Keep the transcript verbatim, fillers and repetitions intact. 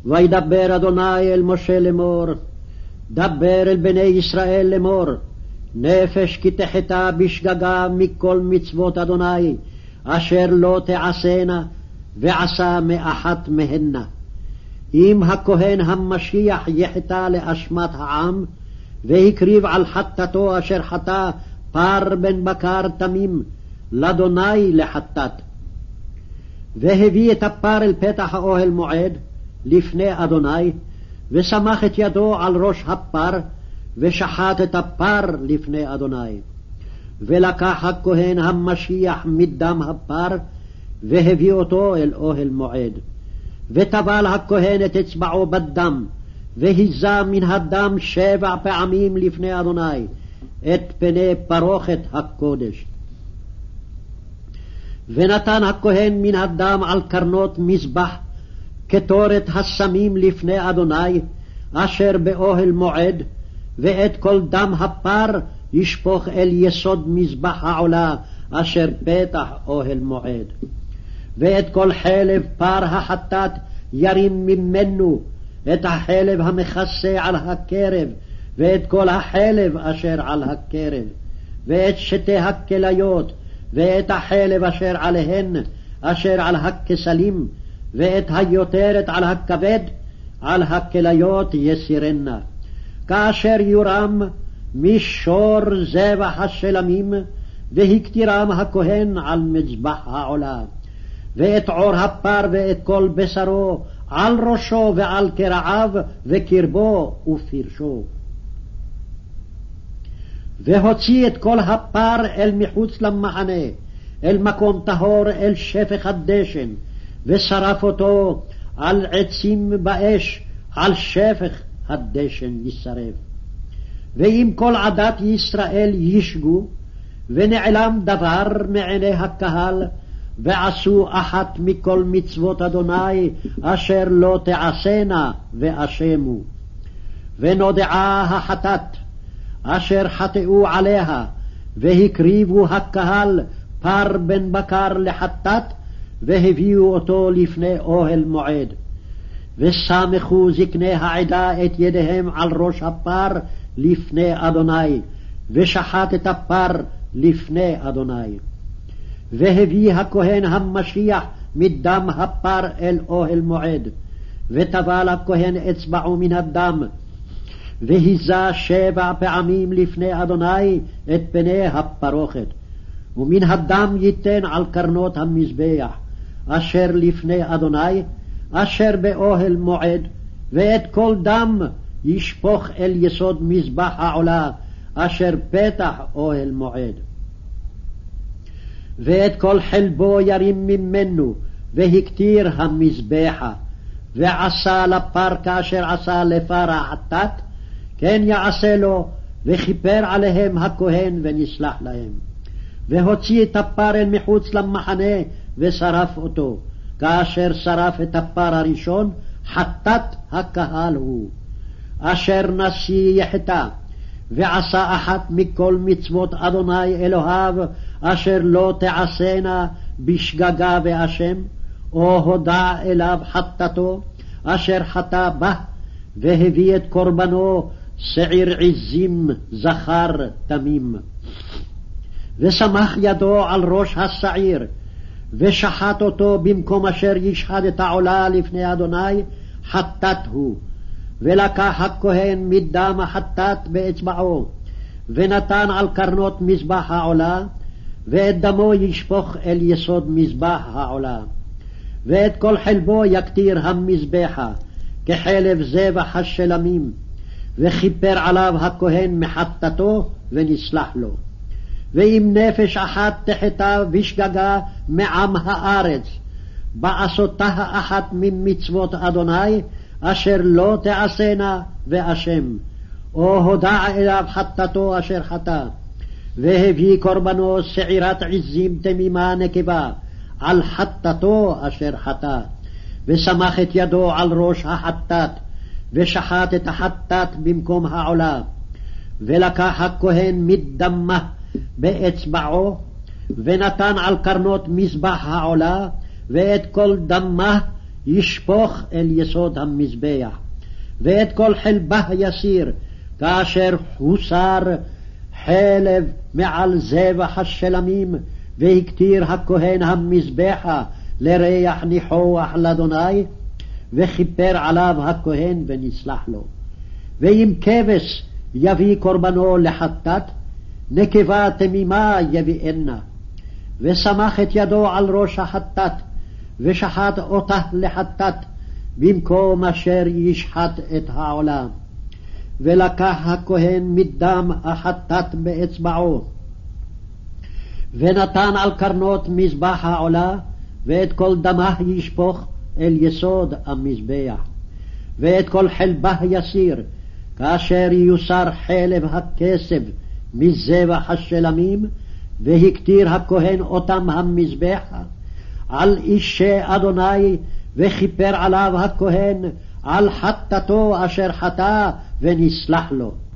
וידבר אדוני אל משה לאמור, דבר אל בני ישראל לאמור, נפש כי תחתה בשגגה מכל מצוות אדוני, אשר לא תעשנה, ועשה מאחת מהנה. אם הכהן המשיח יחטא לאשמת העם, והקריב על חטאתו אשר חטא פר בן בקר תמים, לאדוני לחטאת. והביא את הפר אל פתח האוהל מועד, לפני אדוני, ושמח את ידו על ראש הפר, ושחט את הפר לפני אדוני. ולקח הכהן המשיח מדם הפר, והביא אותו אל אוהל מועד. וטבל הכהן את אצבעו בדם, והיזה מן הדם שבע פעמים לפני אדוני, את פני פרוכת הקודש. ונתן הכהן מן הדם על קרנות מזבח, כתורת הסמים לפני אדוני, אשר באוהל מועד, ואת כל דם הפר ישפוך אל יסוד מזבח העולה, אשר פתח אוהל מועד. ואת כל חלב פר החטאת ירים ממנו, את החלב המכסה על הקרב, ואת כל החלב אשר על הקרב, ואת שתי הכליות, ואת החלב אשר עליהן, אשר על הכסלים, ואת היותרת על הכבד, על הכליות יסירנה. כאשר יורם מישור זבח השלמים, והקטירם הכהן על מזבח העולה. ואת עור הפר ואת כל בשרו, על ראשו ועל קרעיו, וקרבו ופרשו. והוציא את כל הפר אל מחוץ למחנה, אל מקום טהור, אל שפך הדשן, ושרף אותו על עצים באש, על שפך הדשן ישרף. ואם כל עדת ישראל ישגו, ונעלם דבר מעיני הקהל, ועשו אחת מכל מצוות אדוני, אשר לא תעשנה, ואשמו. ונודעה החטאת, אשר חטאו עליה, והקריבו הקהל פר בן בקר לחטאת, והביאו אותו לפני אוהל מועד. וסמכו זקני העדה את ידיהם על ראש הפר לפני אדוני, ושחט את הפר לפני אדוני. והביא הכהן המשיח מדם הפר אל אוהל מועד, וטבל הכהן אצבעו מן הדם, והיזה שבע פעמים לפני אדוני את פני הפרוכת, ומן הדם ייתן על קרנות המזבח, אשר לפני אדוני, אשר באוהל מועד, ואת כל דם ישפוך אל יסוד מזבח העולה, אשר פתח אוהל מועד. ואת כל חלבו ירים ממנו, והקטיר המזבחה, ועשה לפר כאשר עשה לפר החטאת, כן יעשה לו, וכיפר עליהם הכהן ונסלח להם. והוציא את הפר אל מחוץ למחנה, ושרף אותו, כאשר שרף את הפר הראשון, חטאת הקהל הוא. אשר נשיא יחטא, ועשה אחת מכל מצוות אדוני אלוהיו, אשר לא תעשנה בשגגה ואשם, או הודע אליו חטאתו, אשר חטא בה, והביא את קורבנו שעיר עזים זכר תמים. ושמח ידו על ראש השעיר, ושחט אותו במקום אשר ישחט את העולה לפני אדוני, חטאת הוא. ולקח הכהן מדם החטאת באצבעו, ונתן על קרנות מזבח העולה, ואת דמו ישפוך אל יסוד מזבח העולה. ואת כל חלבו יקטיר המזבחה, כחלב זבח השלמים, וכיפר עליו הכהן מחטאתו, ונסלח לו. ואם נפש אחת תחטא בשגגה מעם הארץ, בעשותה אחת ממצוות אדוני, אשר לא תעשנה ואשם, או הודע אליו חטאתו אשר חטא, והביא קורבנו שעירת עזים תמימה נקבה, על חטאתו אשר חטא, ושמח את ידו על ראש החטאת, ושחט את החטאת במקום העולה. ולקח הכהן מדמה באצבעו, ונתן על קרנות מזבח העולה, ואת כל דמה ישפוך אל יסוד המזבח, ואת כל חלבה יסיר, כאשר הוסר חלב מעל זבח השלמים, והקטיר הכהן המזבחה לריח ניחוח לאדוני, וכיפר עליו הכהן ונסלח לו. ואם כבש יביא קורבנו לחטאת, נקבה תמימה יביאנה, ושמח את ידו על ראש החטאת, ושחט אותה לחטאת, במקום אשר ישחט את העולה. ולקח הכהן מדם החטאת באצבעו, ונתן על קרנות מזבח העולה, ואת כל דמה ישפוך אל יסוד המזבח. ואת כל חלבה יסיר, כאשר יוסר חלב הכסף מזבח השלמים, והקטיר הכהן אותם המזבחה על אישי אדוני, וכיפר עליו הכהן על חטאתו אשר חטא, ונסלח לו.